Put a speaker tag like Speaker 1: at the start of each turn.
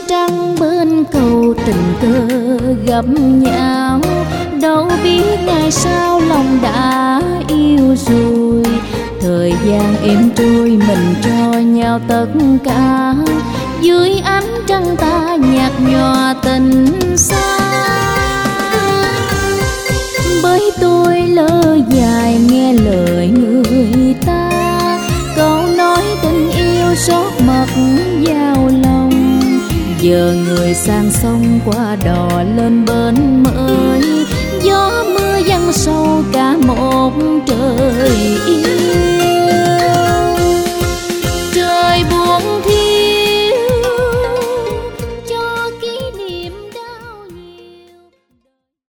Speaker 1: trăng bên cầu tình cờ gặp nhau, đâu biết ngày sau lòng đã yêu rồi. Thời gian êm trôi mình cho nhau tất cả, dưới ánh trăng ta nhạt nhòa tình xa. Bởi tôi lỡ dài nghe lời người ta, câu nói tình yêu xót mất vào lòng. Giờ người sang sông qua đò lên bên mới, gió mưa giăng sâu cả